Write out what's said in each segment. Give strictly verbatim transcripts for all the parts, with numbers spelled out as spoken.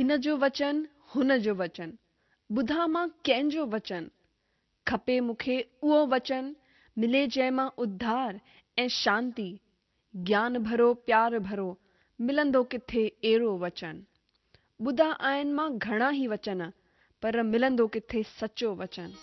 हिन जो वचन हुन जो वचन ॿुधा मां कंहिंजो वचन खपे मूंखे उहो वचन मिले जंहिंमां उद्धार ऐं शांती ज्ञान भरो प्यार भरो मिलंदो किथे अहिड़ो वचन ॿुधा आहिनि मां घणा ई वचन पर मिलंदो किथे सचो वचन।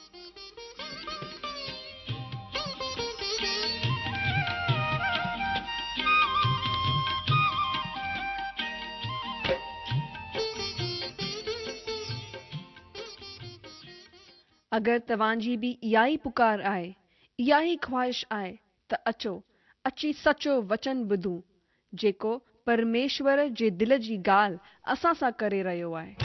अगरि तव्हांजी बि इहा ई पुकार आहे इहा ई ख़्वाहिश आहे त अचो अची सचो वचन ॿुधूं जेको परमेश्वर जे दिल जी ॻाल्हि असां सां करे रहियो आहे।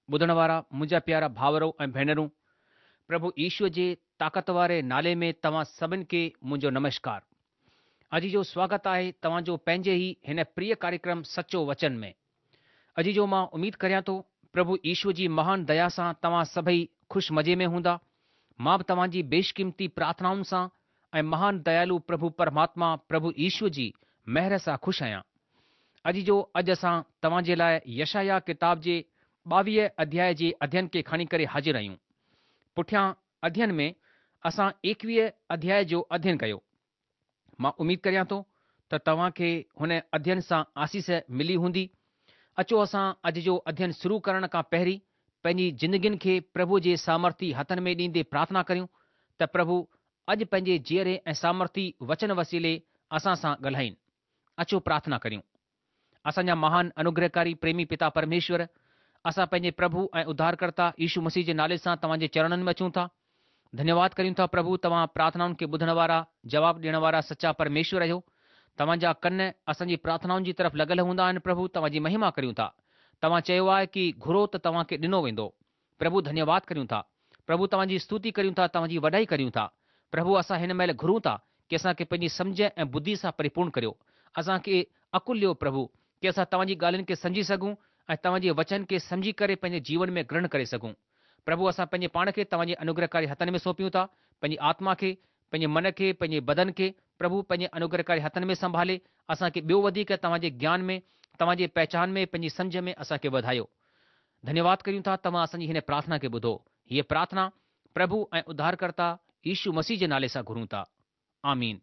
ॿुधण वारा मुंहिंजा प्यारा भाउरो ऐं भेनरूं, प्रभु ईश्वर जे ताक़त वारे नाले में तव्हां सभिनि खे मुंहिंजो नमस्कार। अॼु जो स्वागत आहे तव्हांजो पंहिंजे ई हिन प्रिय कार्यक्रम सचो वचन में। अॼु जो मां उमीद करियां थो प्रभु ईश्वर जी महान दया सां तव्हां सभई ख़ुशि मज़े में हूंदा। मां बि तव्हांजी बेशकीमती प्रार्थनाउनि सां ऐं महान दयालु प्रभु परमात्मा प्रभु ईश्वर जी महर सां ख़ुशि आहियां। अॼु जो अॼु असां तव्हांजे लाइ यशाया किताब जे ॿावीह अध्याय जे अध्ययन खे खणी करे हाज़िर आहियूं। पुठियां अध्ययन में असां एकवीह अध्याय जो अध्ययन कयो। मां उमीद करियां थो त तव्हांखे हुन अध्ययन सां आसीस मिली हूंदी। अचो असां अॼु जो अध्ययन शुरू करण खां पहिरीं पंहिंजी ज़िंदगियुनि खे प्रभु जे सामर्थी हथनि में ॾींदे प्रार्थना करियूं त प्रभु अॼु पंहिंजे जीअरे ऐं सामर्थी वचन वसीले असां सां ॻाल्हाइनि। अचो प्रार्थना करियूं। असांजा महान अनुग्रहकारी प्रेमी पिता परमेश्वर, असां पंहिंजे प्रभु ऐं उद्धारकर्ता यीशु मसीह जे नाले सां तव्हांजे चरणनि में अचूं था। धन्यवाद करियूं था प्रभु, तव्हां प्रार्थनाउनि खे ॿुधण वारा, जवाब ॾियण वारा सचा परमेश्वर आहियो। तव्हांजा कन असांजी प्रार्थनाउनि जी तरफ़ लॻल हूंदा आहिनि। प्रभु तव्हांजी महिमा करियूं था। तव्हां चयो आहे कि घुरो त तव्हांखे ॾिनो वेंदो। प्रभु धन्यवाद करियूं था। प्रभु तव्हांजी स्तुति करियूं था, तव्हांजी वॾाई करियूं था। प्रभु असां हिन महिल घुरूं था कि असांखे पंहिंजी सम्झ ऐं बुद्धि सां परिपूर्ण करियो। असांखे अकुल ॾियो प्रभु कि असां तव्हांजी ॻाल्हियुनि खे सम्झी सघूं ऐं तव्हांजे वचन खे सम्झी करे पंहिंजे जीवन में ग्रहण करे सघूं। प्रभु असां पंहिंजे पाण खे तव्हांजे अनुग्रहकारी हथनि में सौंपियूं था। पंहिंजी आत्मा खे, पंहिंजे मन खे, पंहिंजे बदन खे प्रभु पंहिंजे अनुग्रहकारी हथनि में संभाले असांखे ॿियो वधीक तव्हांजे ज्ञान में, तव्हांजे पहचान में, पंहिंजी सम्झ में असांखे वधायो। धन्यवाद करियूं था तव्हां असांजी हिन प्रार्थना खे ॿुधो। हीअ प्रार्थना प्रभु ऐं उद्धारकर्ता यीशु मसीह जे नाले सां घुरूं था। आमीन।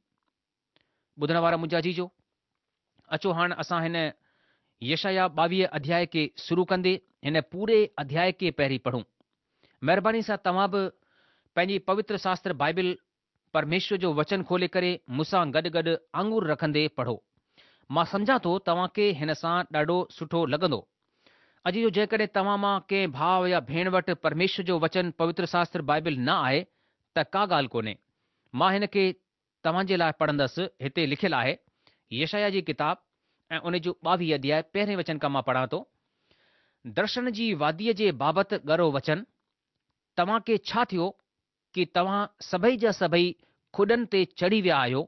ॿुधण वारा मुंहिंजा जीजो, अचो हाणे असां हिन यशाया ॿावीह अध्याय खे शुरू कंदे हिन पूरे अध्याय खे पहिरीं पढ़ूं। महिरबानी सां तव्हां बि पंहिंजी पवित्र शास्त्र बाइबिल परमेश्वर जो वचन खोले करे मूंसां गॾु गॾु आंगुर रखंदे पढ़ो। मां सम्झां थो तव्हांखे हिन सां ॾाढो सुठो लॻंदो। अॼु जो जेकॾहिं तव्हां मां कंहिं भाउ या भेण वटि परमेश्वर जो वचन पवित्र शास्त्र बाइबिल न आहे त का ॻाल्हि कोन्हे। मां हिन खे तव्हांजे लाइ पढ़ंदसि। हिते लिखियलु आहे यशाया जी किताब ऐं उन जो ॿावीह अध्याय पहिरें वचन खां मां पढ़ां थो। दर्शन जी वादीअ जे बाबति ॻरो वचन। तव्हां खे छा थियो कि तव्हां सभई जा सभई खुॾनि ते चढ़ी विया आहियो।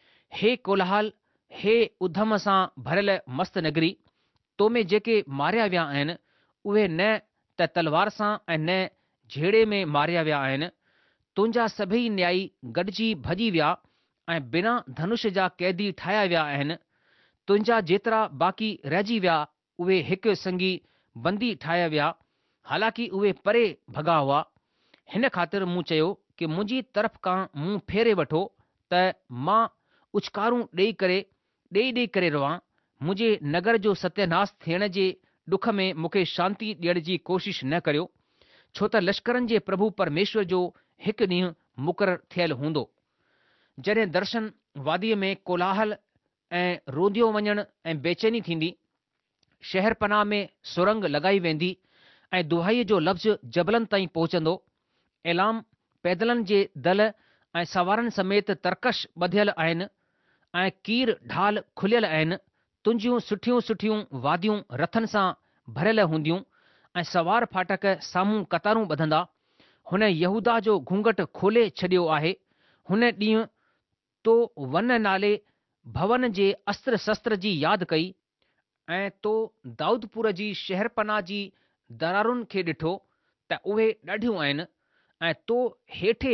हे कोलाहल, हे उधम सां भरियल मस्त नगरी, तो में जेके मारिया विया आहिनि उहे न त तलवार सां ऐं न झेड़े में मारिया विया आहिनि। तुंहिंजा सभई न्यायी गॾिजी भॼी विया ऐं बिना धनुष जा कैदी ठाहिया विया आहिनि। तुंहिंजा जेतिरा बाक़ी रहिजी विया उहे हिकु संगी बंदी ठाहिया विया, हालांकि उहे परे भॻा हुआ। हिन ख़ातिर मूं चयो कि मुंहिंजी तरफ़ खां मुंहुं फेरे वठो त मां उछकारूं ॾेई करे ॾेई ॾेई करे रहां। मुंहिंजे नगर जो सत्यानाश थियण जे ॾुख में मूंखे शांती ॾियण जी कोशिश न करियो, छो त लश्करनि जे प्रभु परमेश्वर जो हिकु ॾींहुं मुक़ररु थियलु हूंदो, जॾहिं दर्शन वादीअ में कोलाहल ऐं रोंदियो वञण ऐं बेचैनी थींदी। शहर पनाह में सुरंग लॻाई वेंदी ऐं दुहाईअ जो लफ़्ज़ जबलनि ताईं पहुचंदो। ऐलाम पैदलनि जे दल ऐं सवारनि समेत तरकश ॿधियल आहिनि ऐं कीर ढाल खुलियल आहिनि। तुंहिंजियूं सुठियूं सुठियूं वादियूं रथनि सां भरियल हूंदियूं ऐं सवार फाटक साम्हूं कतारूं ॿधंदा। हुन यहूदा जो घूंघट खोले छॾियो आहे। हुन ॾींहुं तो वन नाले भवन जे अस्त्र शस्त्र जी यादि कई ऐं तो दाऊदपुर जी शहरपनाह जी दरारुनि खे ॾिठो त उहे ॾाढियूं आहिनि ऐं तो हेठे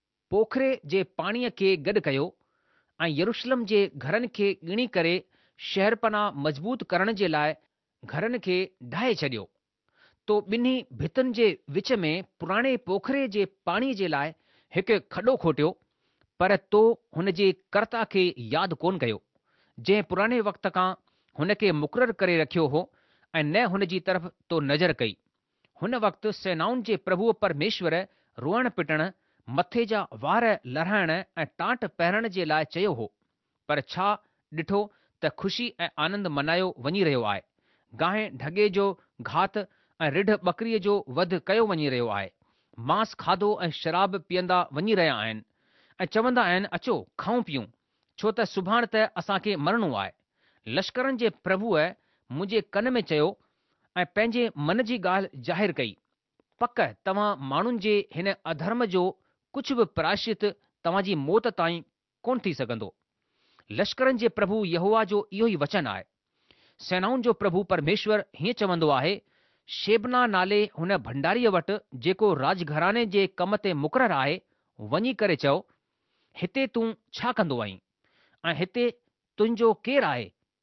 पोखरे जे पाणीअ खे गॾु कयो ऐं यरूशलेम जे घरनि खे ॻिणी करे शहरपनाह मज़बूत करण जे लाइ घरनि खे ढाहे छॾियो। तो ॿिन्ही भितुनि जे विच में पुराणे पोखरे जे पाणीअ जे लाइ हिकु खॾो खोटियो, पर तो हुन जे कर्ता खे यादि कोन कयो जंहिं पुराणे वक़्त खां हुन खे मुक़ररु करे रखियो हो ऐं न हुन जी तरफ़ तो नज़र कई। हुन वक़्तु सेनाउनि जे प्रभु परमेश्वर रोअण पिटण, मथे जा वार लरहाइण ऐं टांट पहिरण जे लाइ चयो हो, पर छा ॾिठो त ख़ुशी ऐं आनंद मनायो वञी रहियो आहे। गांइ ढगे जो घात ऐं रिढ ॿकरीअ जो वधु कयो वञी रहियो आहे। मांस खाधो ऐं शराब पीअंदा वञी रहिया आहिनि ऐं चवंदा आहिनि अचो खाऊं पीऊं, छो त सुभाणे त असांखे मरणो आहे। लश्करनि जे प्रभुअ मुंहिंजे कन में चयो ऐं पंहिंजे मन जी ॻाल्हि ज़ाहिरु कई। पक तव्हां माण्हुनि जे हिन अधर्म जो कुझु बि प्रायश्चित तव्हांजी मौत ताईं कोन थी सघंदो। लश्करनि जे प्रभु यहोवा जो इहो ई वचन आहे। सेनाउनि जो प्रभु परमेश्वर हीअं चवंदो आहे, शेबना नाले हुन भंडारीअ वटि जेको राजघराने जे कम ते मुक़ररु आहे, वञी करे चओ, हिते तूं छा कंदो आहीं ऐं हिते तुंहिंजो केरु आहे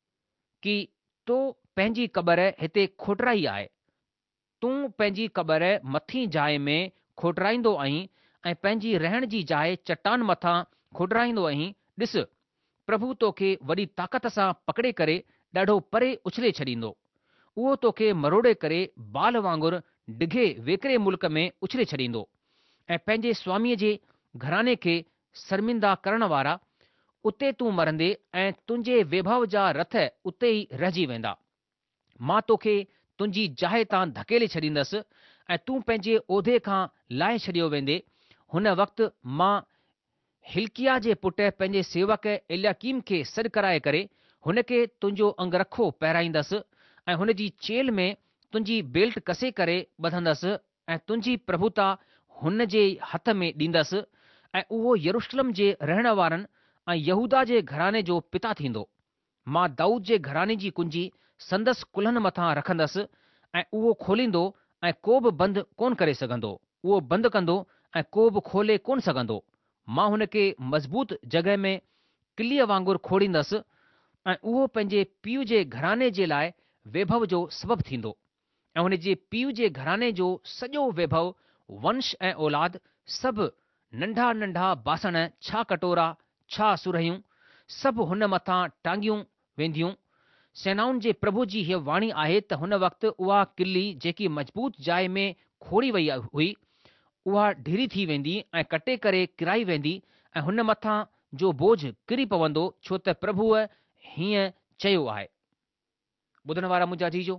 कि तो पंहिंजी क़बर हिते खोटराई आहे। तूं पंहिंजी क़बर मथीं जाइ में खोटराईंदो आहीं ऐं पंहिंजी रहण जी जाइ चट्टान मथां खोटराईंदो आहीं। ॾिस, प्रभु तोखे वॾी ताक़त सां पकड़े करे ॾाढो परे उछले छॾींदो। उहो तोखे मरोड़े करे बाल वांगुरु डिघे वेकिरे मुल्क में उछले छॾींदो ऐं पंहिंजे स्वामीअ जे घराने खे शर्मिंदा करण वारा उते तूं मरंदे ऐं तुंहिंजे वैभव जा रथ उते ई रहिजी वेंदा। मां तोखे तुंहिंजी जाइ तां धकेले छॾींदसि ऐं तूं पंहिंजे उहिदे खां लाहे छॾियो वेंदे। हुन वक़्तु मां हिल्किया जे पुटु पंहिंजे सेवक एलियाकीम खे सॾु कराए करे हुन खे तुंहिंजो अंगरखो पहिराईंदसि ऐं हुन जी चेल में तुंहिंजी बेल्ट कसे करे ॿधंदसि ऐं तुंहिंजी प्रभुता हुन जे हथ में ॾींदसि ऐं उहो यरूशलेम जे रहण वारनि ऐं यहूदा जे घराने जो पिता थींदो। मां दाऊद जे घराने जी कुंजी संदसि कुल्हनि मथां रखंदसि ऐं उहो खोलींदो ऐं को बि बंदि कोन करे सघंदो। उहो बंदि कंदो ऐं को बि खोले कोन सघंदो। मां हुन खे मज़बूत जॻहि में किलीअ वांगुरु खोड़ींदसि ऐं उहो पंहिंजे पीउ जे घराने जे लाइ वैभव जो सबबु थींदो ऐं हुन जे पीउ जे घराने जो सॼो वैभव, वंश ऐं औलाद, सभु नंढा नंढा बासण, छा कटोरा, छा सुरहियूं, सभु हुन मथां टांगियूं वेंदियूं। सेनाउनि जे प्रभु जी हीअ वाणी आहे त हुन वक़्तु उहा किली जेकी मज़बूत जाइ में खोड़ी वई हुई, उहा ढिरी थी वेंदी ऐं कटे करे किराई वेंदी ऐं हुन मथां जो बोझ किरी पवंदो, छो त प्रभुअ हीअं चयो आहे। ॿुधण वारा मुंहिंजा जीजो,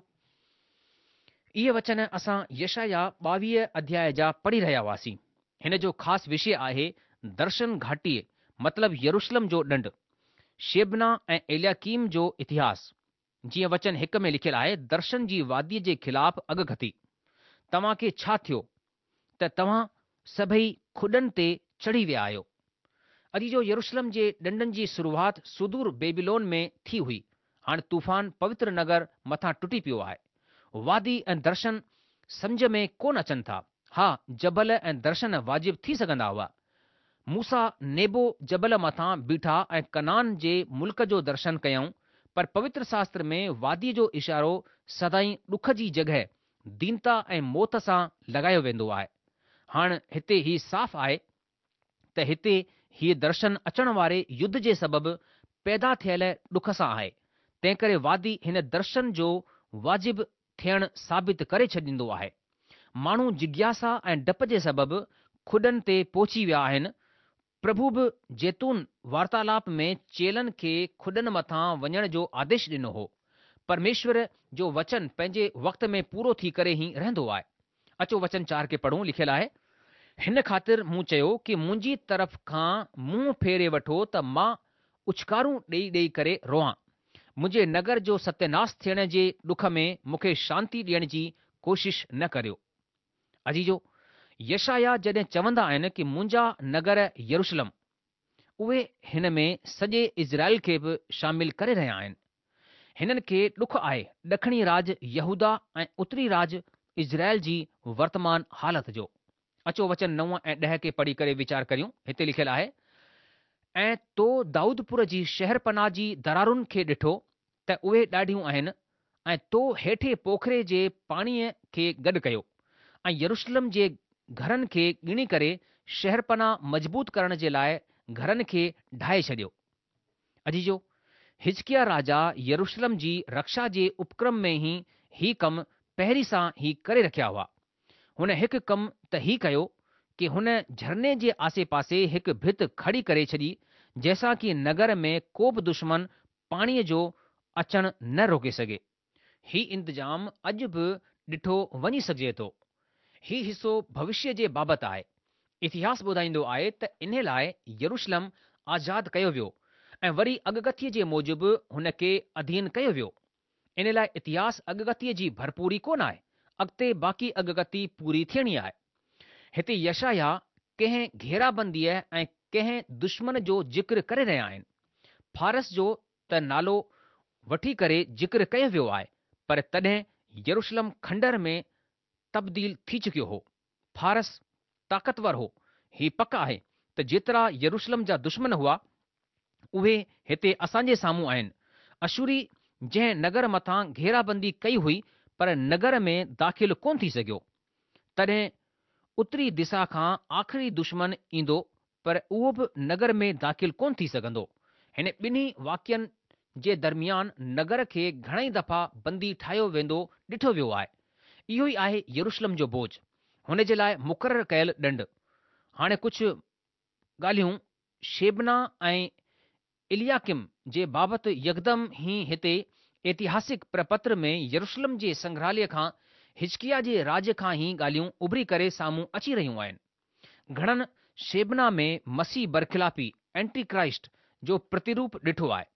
इहे वचन असां यशाया ॿावीह अध्याय जा पढ़ी रहिया हुआसीं। हिन जो ख़ासि विषय आहे दर्शन घाटीअ मतिलबु यरूशलेम जो ॾंड, शेबना ऐं एलियाकीम जो इतिहास। जीअं वचन हिक में लिखियलु आहे, दर्शन जी वादीअ जे ख़िलाफ़ अगकथी। तव्हां खे छा थियो त तव्हां सभई खुॾनि ते चढ़ी विया आहियो। अॼु जो यरूशलेम जे ॾंडनि जी शुरूआति सुदूर बेबीलोन में थी हुई। हाणे तूफ़ान पवित्र नगर मथां टुटी पियो आहे। वादी ऐं दर्शन सम्झ में कोन अचनि था। हा, जबल ऐं दर्शन वाजिब थी सघंदा हुआ। मूसा नेबो जबल मथां बीठा ऐं कनान जे मुल्क जो दर्शन कयऊं, पर पवित्र शास्त्र में वादीअ जो इशारो सदाईं ॾुख जी जॻहि, दीनता ऐं मौत सां लॻायो वेंदो आहे। हाणे हिते ही साफ़ आहे त हिते हीअ दर्शन अचण वारे युद्ध जे सबबि पैदा थियल ॾुख सां आहे। तंहिं करे वादी हिन दर्शन जो वाजिब थियणु साबित करे छॾींदो आहे। माण्हू जिज्ञासा ऐं डप जे सबबि खुॾनि ते पहुची विया आहिनि। प्रभु बि जैतून वार्तालाप में चेलनि खे खुॾनि मथां वञण जो आदेश ॾिनो हो। परमेश्वर जो वचन पंहिंजे वक़्त में पूरो थी करे ई रहंदो आहे। अचो वचन चार खे पढ़ूं। लिखियलु आहे, हिन ख़ातिर मूं चयो कि मुंहिंजी तरफ़ खां मुंहुं फेरे वठो त मां उछकारूं ॾेई ॾेई करे रोआं। मुंहिंजे नगर जो सत्यानाश थियण जे ॾुख में मूंखे शांती ॾियण जी कोशिश न करियो। अजीजो, यशाया जॾहिं चवंदा आहिनि कि मुंहिंजा नगर यरूशलेम, उहे हिन में सॼे इज़राइल खे बि शामिल करे रहिया आहिनि। हिननि खे ॾुख आहे ॾखणी राज यहूदा ऐं उत्तरी राज इज़राइल जी वर्तमान हालत जो। अचो वचन नव ऐं ॾह खे पढ़ी करे वीचार करियूं। हिते लिखियलु आहे, ऐं तो दाऊदपुर जी शहरपनाह जी दरारुनि खे ॾिठो त उहे ॾाढियूं आहिनि, ऐं तो हेठे पोखरे जे पाणीअ खे गॾु कयो ऐं यरूशलेम जे घरनि खे ॻिणी करे शहरपनाह मज़बूत करण जे लाइ घरनि खे ढाहे छॾियो। अजीजो, हिजकिया राजा यरूशलेम जी रक्षा जे उपक्रम में ई ही कमु पहिरीं सां ही करे रखिया हुआ। हुन हिकु कमु त ही कयो कि हुन झरने जे आसे पासे हिकु भित खड़ी करे छॾी, जंहिंसां कि नगर में को बि दुश्मन पाणीअ जो अचणु न रोके सघे। ही इंतजाम अॼु बि ॾिठो वञी सघिजे थो। ही हिसो भविष्य जे बाबति आहे। इतिहास ॿुधाईंदो आहे त इन लाइ यरूशलेम आज़ादु कयो वियो ऐं वरी अगकथीअ जे मूजिबि हुन खे अधीन कयो वियो। इन लाइ इतिहास अॻकथीअ जी भरपूरी कोन आहे, अॻिते बाक़ी अॻकथी पूरी थियणी आहे। हिते यशाया कंहिं घेराबंदीअ ऐं कंहिं दुश्मन जो जिक्र करे रहिया आहिनि। फारस जो त नालो वठी करे जिक्र कयो वियो आहे, पर तॾहिं यरूशलेम खंडर में तब्दील थी चुकियो हो। फारस ताक़तवर हो। ही पक आहे त जेतिरा यरूशलेम जा दुश्मन हुआ, उहे हिते असांजे साम्हूं आहिनि। अशूरी जंहिं नगर मथां घेराबंदी कई हुई, पर नगर में दाख़िल कोन थी सघियो। तॾहिं उत्तरी दिशा खां आख़िरी दुश्मन ईंदो, पर उहो बि नगर में दाख़िल कोन थी सघंदो। हिन ॿिन्ही वाक्यनि जे दरमियान नगर खे घणई दफ़ा बंदी ठाहियो वेंदो ॾिठो वियो आहे। इहो ई आहे यरूशलेम जो बोझ, हुन जे लाइ मुक़ररु कयल ॾंड। हाणे कुझु ॻाल्हियूं शेबना ऐं इलियाकिम जे बाबति यकदम ई हिते ऐतिहासिक प्रपत्र में यरूशलेम जे संग्रहालय खां हिजकिया जे राज खां ई ॻाल्हियूं उभरी करे साम्हूं अची रहियूं आहिनि। घणनि शेबना में मसीह बरख़िलाफ़ी एंटी क्राइस्ट जो प्रतिरूप ॾिठो आहे।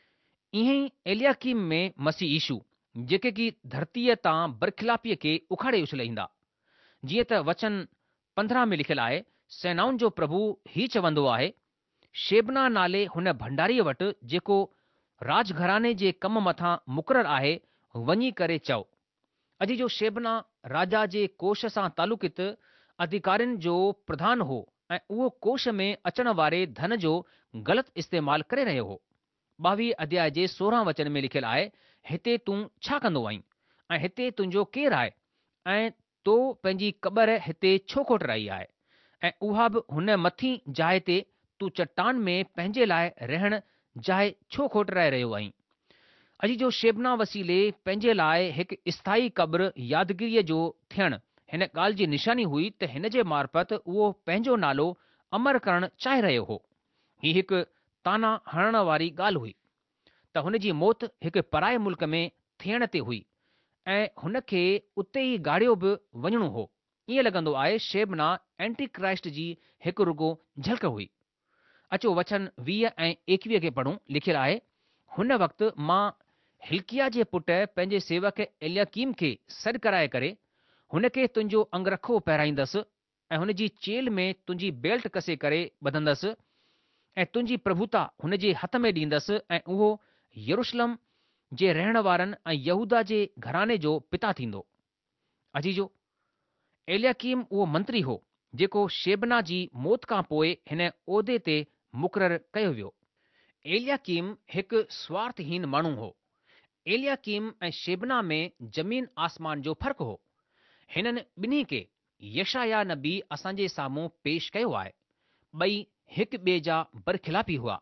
ईअं ई एलियाकीम में मसीह ईशू, जेके की धरतीअ तां बरख़िलाफ़ीअ खे उखाड़े उछलाईंदा। जीअं त वचन पंद्रहं में लिखियलु आहे, सेनाउनि जो प्रभु ही चवंदो आहे, शेबना नाले हुन भंडारीअ वटि जेको राजघराने जे कम मथां मुक़ररु आहे, वञी करे चओ। अॼु जो शेबना राजा जे कोष सां तालुकित अधिकारियुनि जो प्रधान हो ऐं उहो कोष में अचण वारे धन जो ग़लति इस्तेमालु करे रहियो हो। ॿावीह अध्याय जे सोरहं वचन में लिखियलु आहे, हिते तूं छा कंदो आहीं ऐं हिते तुंहिंजो केरु आहे ऐं तो पंहिंजी क़बर हिते छो कोटराई आहे ऐं उहा बि हुन मथीं जाइ ते तूं चट्टान में पंहिंजे लाइ रहण जाइ छो खोटराए रहियो आहीं। अॼु जो शेबना वसीले पंहिंजे लाइ हिकु स्थाई क़ब्र यादगिरीअ जो थियणु हिन ॻाल्हि जी निशानी हुई त हिन जे मार्फत उहो पंहिंजो नालो अमर करणु चाहे रहियो हो। ही हिकु ताना हणण वारी ॻाल्हि हुई त हुन जी मौत हिकु पराए मुल्क में थियण ते हुई ऐं हुन खे उते ई गाड़ियो बि वञणो हो। ईअं लॻंदो आहे शेबना एंटी क्राइस्ट जी हिकु रुगो झलक हुई। अचो वचन वीह ऐं एकवीह खे पढ़ूं। लिखियलु आहे, हुन वक़्तु मां हिल्किया जे पुटु पंहिंजे सेवक एलियाकीम खे सॾु कराए करे हुन खे तुंहिंजो अंगरखो पहिराईंदसि ऐं हुन जी चेल में तुंहिंजी बेल्ट कसे करे ॿधंदसि ऐं तुंहिंजी प्रभुता हुन जे हथ में ॾींदसि ऐं उहो यरूशलेम जे रहण वारनि ऐं यहूदा जे घराने जो पिता थींदो। अजीजो, एलियाकीम उहो मंत्री हो जेको शेबना जी मौत खां पोइ हिन उहिदे ते मुक़ररु कयो वियो। एलियाकीम हिकु स्वार्थहीन माण्हू हो। एलियाकीम ऐं शेबना में ज़मीन आसमान जो फ़र्क़ु हो। हिननि ॿिन्ही खे यशाया नबी असांजे साम्हूं पेश कयो आहे। ॿई हिकु ॿिए जा बरख़िलाफ़ी हुआ।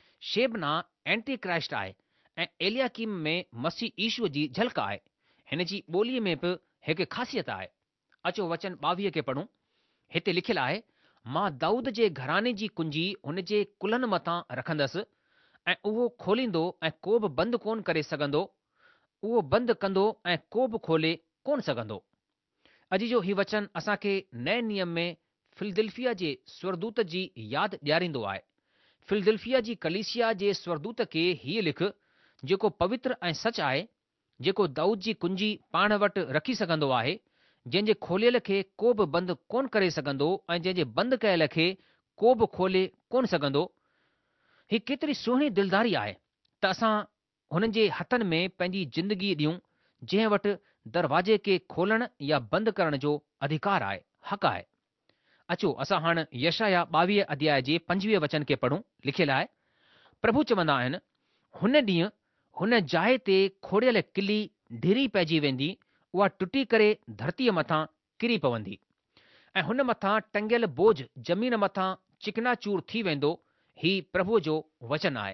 शेबना एंटी क्राइस्ट आहे ऐं एलियाकीम में मसीह ईशूअ जी झलक आहे। हिन जी ॿोलीअ में बि हिकु ख़ासियत आहे। अचो वचन ॿावीह खे पढ़ूं। हिते लिखियलु आहे, मां दाऊद जे घराने जी कुंजी हुन जे कुल्हनि मथां रखंदसि ऐं उहो खोलींदो ऐं को बि बंदि कोन करे सघंदो, उहो बंदि कंदो ऐं को बि खोले कोन सघंदो। अॼु जो ही वचन असांखे नए नियम में फिलदिल्फिया जे स्वरदूत जी यादि ॾियारींदो आहे। फिलदिल्फिया जी कलीसिया जे स्वरदूत खे हीअ लिख, जेको पवित्र ऐं सच आहे, जेको दाऊद जी कुंजी पाण वटि रखी सघंदो आहे, जंहिंजे खोलियल खे को बि बंदि कोन करे सघंदो ऐं जंहिंजे बंदि कयल खे को बि खोले कोन सघंदो। ही केतिरी सुहिणी दिलदारी आहे त असां हुननि जे हथनि में पंहिंजी ज़िंदगी ॾियूं, जंहिं वटि दरवाजे खे खोलण या बंदि करण जो अधिकार आहे, हक़ आहे। अचो असां हाणे यशाया ॿावीह अध्याय जे पंजवीह वचन खे पढ़ूं। लिखियलु आहे, प्रभु चवंदा आहिनि, हुन ॾींहुं हुन जाइ ते खोड़ियल किली ढिरी पइजी वेंदी, उहा टुटी करे धरतीअ मथां किरी पवंदी ऐं हुन मथां टंगियल बोझ ज़मीन मथां चिकनाचूर थी वेंदो। ही प्रभुअ जो वचन आहे।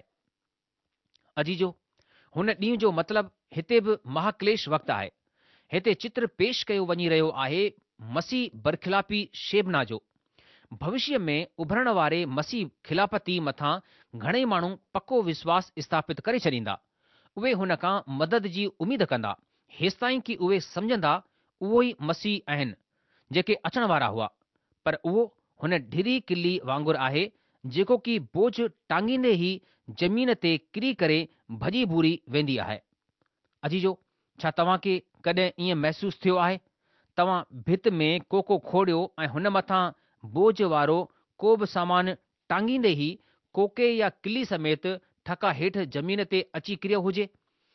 अजीजो, हुन ॾींहुं जो मतिलबु हिते बि महाक्लेश वक़्तु आहे। हिते चित्र पेश कयो वञी रहियो आहे मसीह बरख़िलाफ़ी शेबना जो। भविष्य में उभरण वारे मसीह खिलाफ़ती मथां घणेई माण्हू पको विश्वास स्थापित करे छॾींदा। उहे हुन खां मदद जी उमीद कंदा, हेसिताईं कि उहे सम्झंदा उहो ई मसीह आहिनि जेके अचण वारा हुआ। पर उहो हुन ढिरी किली वांगुरु आहे जेको कि बोझ टांगींदे ई ज़मीन ते किरी करे भॼी भूरी वेंदी आहे। अजीजो, छा तव्हां खे कॾहिं ईअं महसूसु थियो आहे तव्हां भित में कोको खोड़ियो ऐं हुन मथां बोझ वारो को बि सामान टांगींदे ई कोके या किली समेत ठका हेठि ज़मीन ते अची किरियो हुजे?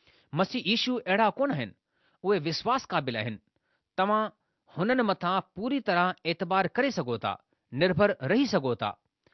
मसीह ईशू अहिड़ा कोन आहिनि, उहे विश्वास क़ाबिल आहिनि। तव्हां हुननि मथां पूरी तरह एतबार करे सघो था, निर्भर रही सघो था।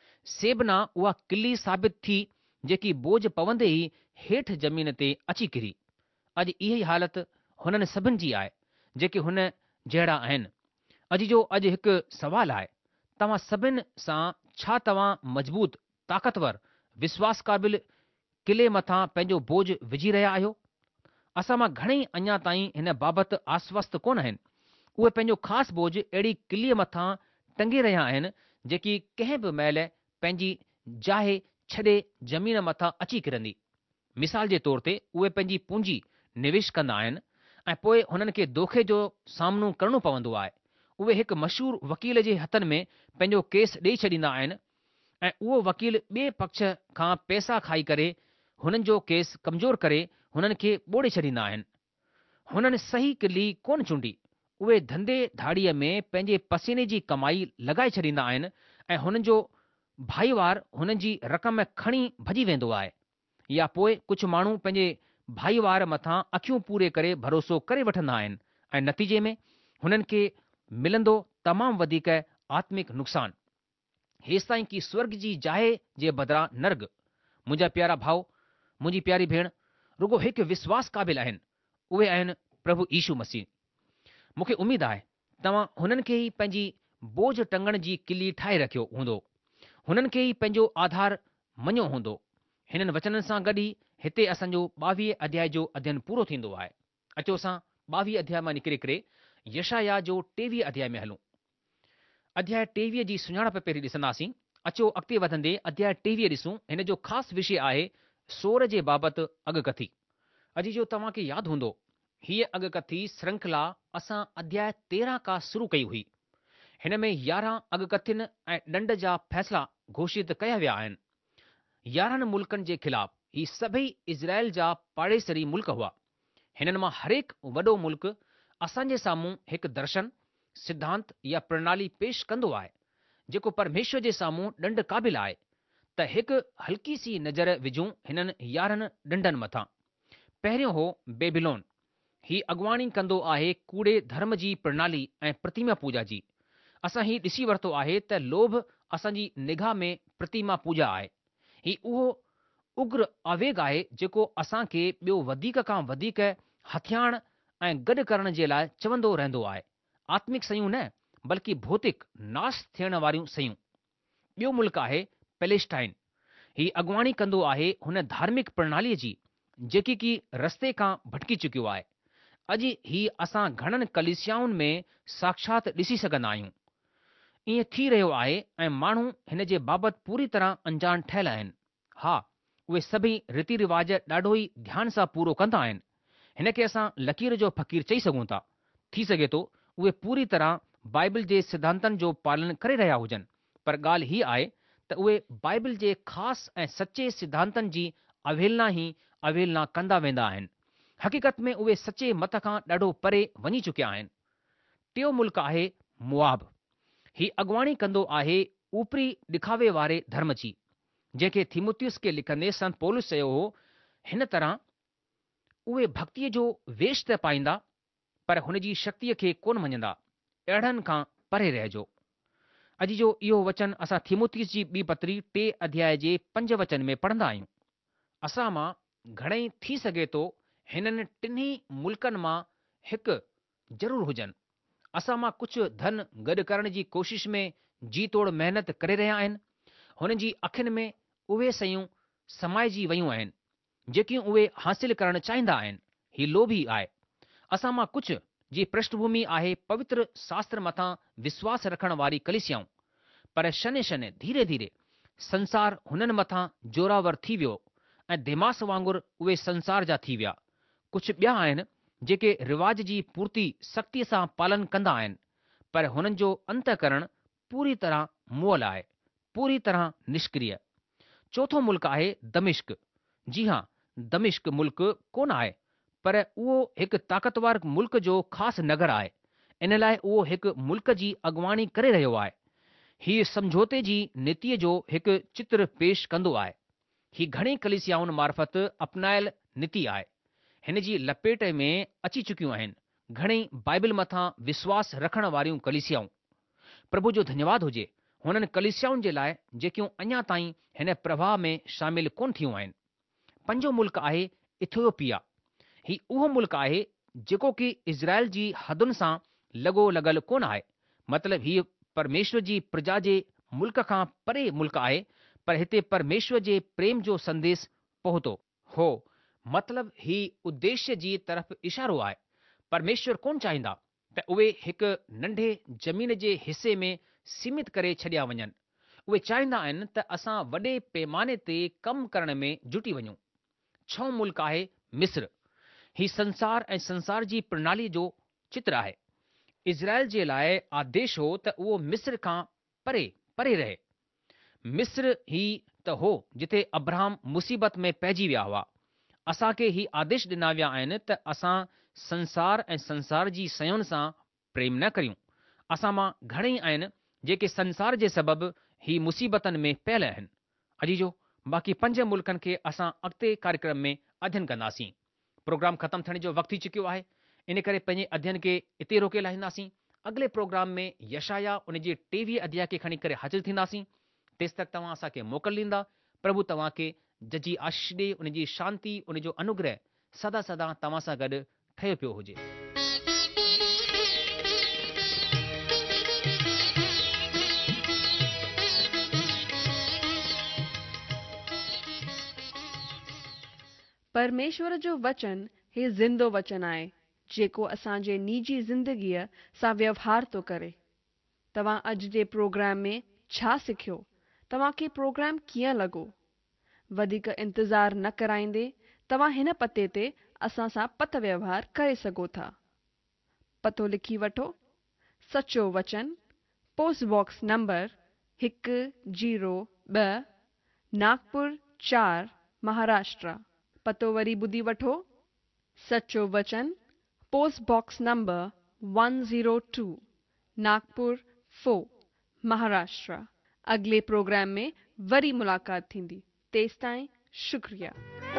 सेबना उहा किली साबित थी जेकी बोझ पवंदे ई हेठि ज़मीन ते अची किरी। अॼु इहा ई हालति हुननि सभिनि जी आहे जेके हुन जहिड़ा आहिनि। अॼु जो अॼु हिकु सुवालु आहे, तव्हां सभिनि सां छा तव्हां मज़बूत, ताक़तवर, विश्वास क़ाबिल किले मथां पंहिंजो बोझ विझी रहिया आहियो? असां मां घणेई अञा ताईं हिन बाबति आश्वस्त कोन आहिनि। उहे पंहिंजो ख़ासि बोझ अहिड़ी किलीअ मथां टंगे रहिया आहिनि जेकी कंहिं बि महिल पंहिंजी जाहे छॾे ज़मीन मथां अची किरंदी। मिसाल जे तौर ते उहे पंहिंजी पूंजी निवेश कंदा आहिनि ऐं पोइ हुननि खे दोखे जो सामनो करणो पवंदो आहे। उहे हिकु मशहूरु वकील जे हथनि में पंहिंजो केस ॾेई छॾींदा आहिनि ऐं उहो वकील ॿिए पक्ष खां पैसा खाई करे हुननि जो केस कमज़ोर करे हुननि खे ॿोड़े छॾींदा आहिनि। हुननि सही किली कोन चूंडी। उहे धंधे धाड़ीअ में पंहिंजे पसीने जी कमाई लॻाए छॾींदा आहिनि ऐं हुननि जो भाईवार हुननि जी रक़म खणी भॼी वेंदो आहे। या पोइ कुझु माण्हू पंहिंजे भाईवार मथां अखियूं पूरे करे भरोसो करे वठंदा आहिनि ऐं नतीजे में हुननि खे मिलंदो तमामु वधीक आत्मिक नुक़सानु, हेसि ताईं की स्वर्ग जी जाइ जे बदिरां नर्ग। मुंहिंजा प्यारा भाउ, मुंहिंजी प्यारी भेण, रुगो हिकु विश्वास क़ाबिल आहिनि। उहे आहिनि प्रभु यीशू मसीह। मूंखे उमेद आहे तव्हां हुननि खे ई पंहिंजी बोझ टंगण जी किली ठाहे रखियो हूंदो, हुननि खे ई पंहिंजो आधार मञियो हूंदो। हिननि वचननि सां गॾु ई हिते असांजो ॿावीह अध्याय जो अध्ययन पूरो थींदो आहे। अचो असां ॿावीह अध्याय मां निकिरी करे यशाया जो टेवीह अध्याय में हलूं। अध्याय टेवीह जी सुञाणप पहिरीं ॾिसंदासीं। अचो अॻिते वधंदे अध्याय टेवीह ॾिसूं। हिन जो ख़ासि विषय आहे सोर जे बाबति अॻकथी। अॼु जो तव्हांखे यादि हूंदो, हीअ अॻकथी श्रृंखला असां अध्याय तेरहं खां शुरू कई हुई। हिन में यारहं अॻकथियुनि ऐं ॾंड जा फ़ैसिला घोषित कया विया आहिनि। यारहनि मुल्कनि जे ख़िलाफ़ ही सभई इज़राइल जा पाड़ेसरी मुल्क हुआ। हिननि मां हरेक वॾो मुल्क असांजे साम्हूं हिकु दर्शन, सिद्धांत या प्रणाली पेश कंदो आहे जेको परमेश्वर जे साम्हूं ॾंड क़ाबिल आहे। त हिकु हल्की सी नज़र विझूं हिननि यारहनि ॾंडनि मथां। पहिरियों हो बेबीलोन। ही अॻुवाणी कंदो आहे कूड़े धर्म जी प्रणाली ऐं प्रतिमा पूजा जी। असां ही ॾिसी वरितो आहे त लोभ असांजी निगाह में प्रतिमा पूजा आहे। ही उहो उग्र आवेग आहे जेको असांखे ॿियो वधीक खां वधीक हथियाण ऐं गॾु करण जे लाइ चवंदो रहंदो आहे। आत्मिक शयूं न, बल्कि भौतिक नाश थियण वारियूं शयूं। ॿियो मुल्क आहे पैलेस्टाइन। ही अॻुवाणी कंदो आहे हुन धार्मिक प्रणालीअ जी जेकी की रस्ते खां भटकी चुकियो आहे। अॼु ही असां घणनि कलीसियाउनि में साक्षात ॾिसी सघंदा आहियूं। ईअं थी रहियो आहे ऐं माण्हू हिन जे बाबति पूरी तरह अनजान ठहियल आहिनि। हा, उहे सभई रीति रिवाज ॾाढो ई ध्यान सां पूरो कंदा आहिनि। हिन खे असां लकीर जो फ़क़ीर चई सघूं था। थी सघे थो उहे पूरी तरह बाइबल जे सिद्धांतनि जो पालन करे रहिया हुजनि, पर ॻाल्हि हीअ आहे त उहे बाइबल जे ख़ासि ऐं सचे सिद्धांतनि जी अवहेलना ई अवहेलना कंदा वेंदा आहिनि। हक़ीक़त में उहे सचे मत खां ॾाढो परे वञी चुकिया आहिनि। टियों मुल्क आहे मुआब। ही अॻुवाणी कंदो आहे ऊपरी ॾिखावे वारे धर्म जी, जंहिंखे थीमुथियुस खे लिखंदे संत पौलुस चयो हो, हिन तरह उहे भक्तीअ जो वेश त पाईंदा पर हुन जी शक्तिअ खे कोन मञंदा। अहिड़नि खां परे रहिजो। अॼु जो इहो वचन असां थीमुथियुस जी ॿी पत्री टे अध्याय जे पंज वचन में पढ़ंदा आहियूं। असां मां घणेई थी सघे थो हिननि टिन्ही मुल्कनि मां हिकु ज़रूरु हुजनि। असां मां कुझु धन गॾु करण जी कोशिश में जी तोड़ महिनत करे रहिया आहिनि। हुननि जी अखियुनि में उहे शयूं समाइजी वयूं आहिनि जेकियूं उहे हासिल करणु चाहींदा आहिनि। ही लोभी आहे। असां मां कुझु जी पृष्ठभूमि आहे पवित्र शास्त्र मथां विश्वास रखण वारी कलिसियाऊं, पर शने शने धीरे धीरे संसार हुननि मथां जोरावर थी वियो ऐं दिमास वांगुरु उहे संसार जा थी विया। कुझु ॿिया आहिनि जेके रिवाज जी पूर्ति सख़्तीअ सां पालन कंदा आहिनि, पर हुननि जो अंतकरण पूरी तरह मुअल आहे, पूरी तरह निष्क्रिय। चौथो मुल्क आहे दमिश्क। जी हां, दमिश्क मुल्क कोन आहे पर उहो हिकु ताक़तवर मुल्क जो ख़ासि नगर आहे। इन लाइ उहो हिकु मुल्क जी अॻुवाणी करे रहियो आहे। हीउ समझौते जी नीतिअ जो हिकु चित्र पेश कंदो आहे। ही घणी कलीसियाउनि मार्फत अपनायल नीति आहे। हिन जी लपेट में अची चुकियूं आहिनि घणेई बाइबल मथां विश्वास रखण वारियूं कलीसियाऊं। प्रभु जो धन्यवाद हुजे हुननि कलीसियाउनि जे लाइ जेकियूं अञा ताईं हिन प्रवाह में शामिल कोन थियूं आहिनि। पंजो मुल्क आहे इथियोपिया। ही उहो मुल्क आहे जेको कि इज़राइल जी हदुनि सां लॻो लॻल कोन आहे। मतिलब हीउ परमेश्वर जी प्रजा जे मुल्क खां परे मुल्क आहे, पर हिते परमेश्वर जे प्रेम जो संदेश पहुतो हो। मतिलब ही उद्देश्य जी तरफ़ इशारो आहे। परमेश्वर कोन चाहींदा त उहे हिकु नंढे ज़मीन जे हिसे में सीमित करे छॾिया वञनि। उहे चाहींदा आहिनि त असां वॾे पैमाने ते कमु करण में जुटी वञूं। छहों मुल्क आहे मिस्र। ही संसार ऐं संसार जी प्रणाली जो चित्र आहे। इज़राइल जे लाइ आदेश हो त उहो मिस्र खां परे परे रहे। मिस्र ही त हो जिथे अब्राहम मुसीबत में पइजी विया हुआ। असांखे ही आदेश ॾिना विया आहिनि त असां संसार ऐं संसार जी शयुनि सां प्रेम न करियूं। असां मां घणेई आहिनि जेके संसार जे सबबि ही मुसीबतनि में पियल आहिनि। अजीजो, बाक़ी पंज मुल्कनि खे असां अॻिते कार्यक्रम में अध्ययन कंदासीं। प्रोग्राम ख़तमु थियण जो वक़्तु थी चुकियो आहे। इन करे पंहिंजे अध्ययन खे इते रोके लाहींदासीं। अॻिले प्रोग्राम में यशाया उन जे टेवीह अध्याय खे खणी करे हाज़िर थींदासीं। तेसि तक तव्हां असांखे मोकल ॾींदा। प्रभु तव्हांखे जजी आशीष ॾे। उन जी शांती, उन जो अनुग्रह सदा सदा तव्हां सां गॾु ठहियो पियो हुजे। परमेश्वर जो वचन हे ज़िंदो वचन आहे जेको असांजे निजी ज़िंदगीअ सां व्यवहार थो करे। तव्हां अॼु जे प्रोग्राम में छा सिखियो? तव्हांखे प्रोग्राम कीअं लॻो? वधीक इंतज़ारु न कराईंदे तव्हां हिन पते ते असां सां पत व्यवहार करे सघो था। पतो लिखी वठो। सचो वचन, पोस्ट बॉक्स नंबर हिकु जीरो ॿ, नागपुर चार, महाराष्ट्र। पतो वरी ॿुधी वठो। सचो वचन, post box number one zero two, Nagpur four, Maharashtra. अगले प्रोग्राम में वरी मुलाक़ात थींदी। तेसि ताईं शुक्रिया।